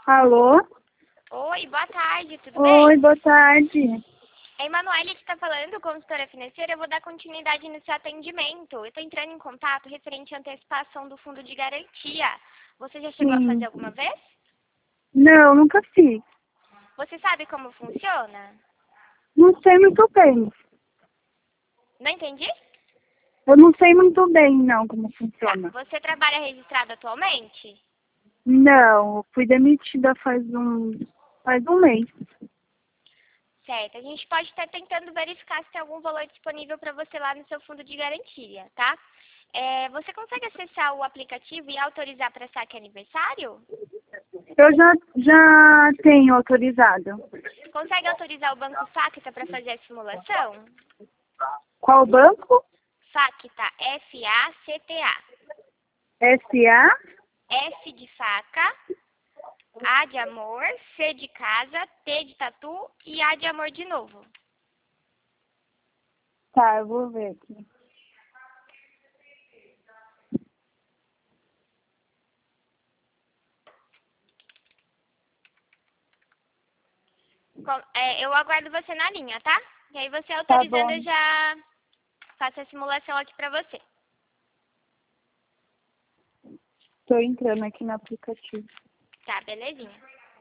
Alô? Oi, boa tarde, tudo bem? Oi, boa tarde. É Emanuele que está falando, consultora financeira. Eu vou dar continuidade no seu atendimento. Eu estou entrando em contato referente à antecipação do fundo de garantia. Você já chegou a fazer Sim. alguma vez? Não, nunca fiz. Você sabe como funciona? Não sei muito bem. Não entendi? Eu não sei muito bem, não, como Tá. funciona. Você trabalha registrado atualmente? Não, eu fui demitida faz um mês. Certo. A gente pode estar tentando verificar se tem algum valor disponível para você lá no seu fundo de garantia, tá? Você consegue acessar o aplicativo e autorizar para saque aniversário? Eu já tenho autorizado. Consegue autorizar o Banco Facta para fazer a simulação? Qual banco? Facta, F-A-C-T-A. SA? F de faca, A de amor, C de casa, T de tatu e A de amor de novo. Tá, eu vou ver aqui. Eu aguardo você na linha, tá? E aí você Tá autorizando, bom. eu já faço a simulação aqui pra você. Tô entrando aqui no aplicativo. Tá, belezinha.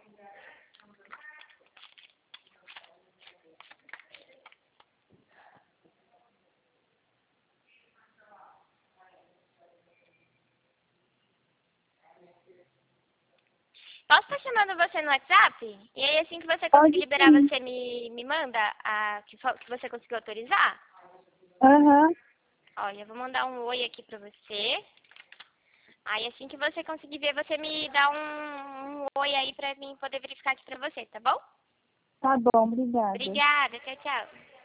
Posso estar chamando você no WhatsApp? E aí assim que você conseguir Pode liberar, sim. você me manda que você conseguiu autorizar? Aham. Olha, eu vou mandar um oi aqui pra você. Aí assim que você conseguir ver, você me dá um oi aí pra mim poder verificar aqui pra você, tá bom? Tá bom, obrigada. Obrigada, tchau, tchau.